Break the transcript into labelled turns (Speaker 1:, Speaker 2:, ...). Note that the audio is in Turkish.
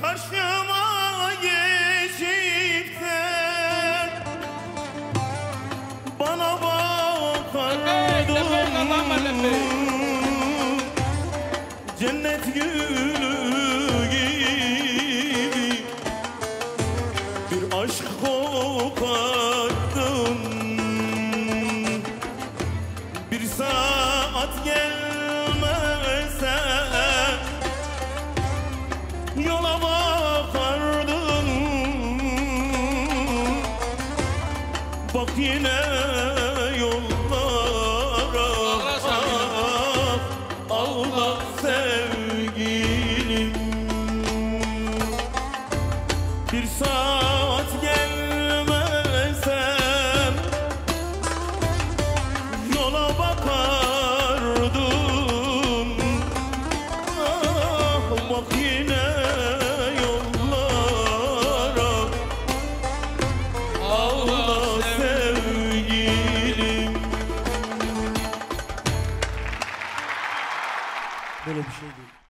Speaker 1: Karşıma geçip de bana bakardın, cennet gülü gibi bir aşk kokardın. Bir saat gelmezse yola bakardın. Bak yine yollara, ağla sevgilim. Bir saat gelmezsem yola bakardım. Bak yine yollara, ağla sevgilim. Böyle bir şey değil.